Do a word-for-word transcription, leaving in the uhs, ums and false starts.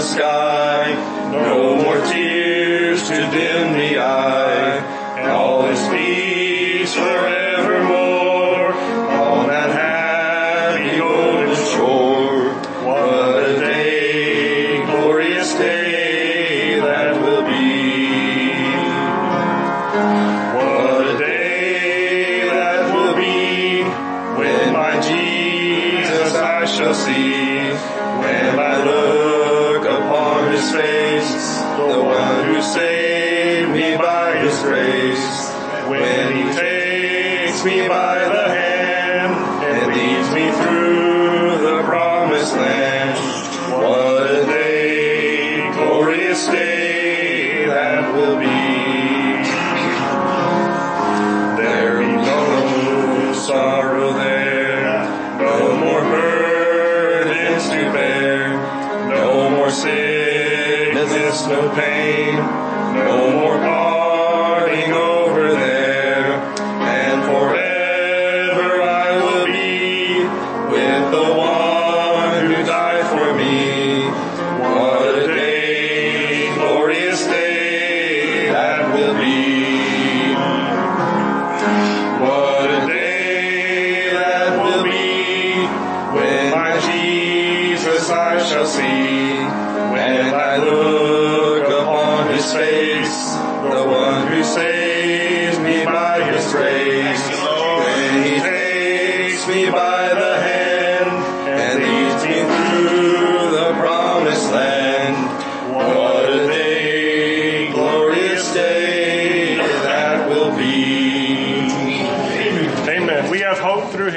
sky, no more tears to dim the eye, and all is peace forevermore on that happy golden shore. What a day, glorious day that will be. What a day that will be when my Jesus I shall see, when I look upon his face, the one who saved me by his grace, when he takes me by the hand and leads me through the promised land. What a day, glorious day that will be. There be no sorrow there, no more burdens to bear, no more sickness, no pain, no more parting over there, and forever I will be with the one who died for me. What a day, glorious day that will be. What a day that will be when my Jesus I shall see, when I look upon his face, the one who saves me by his grace, when he takes me by the hand and leads me through the promised land. What a day, glorious day that will be. Amen. We have hope through him.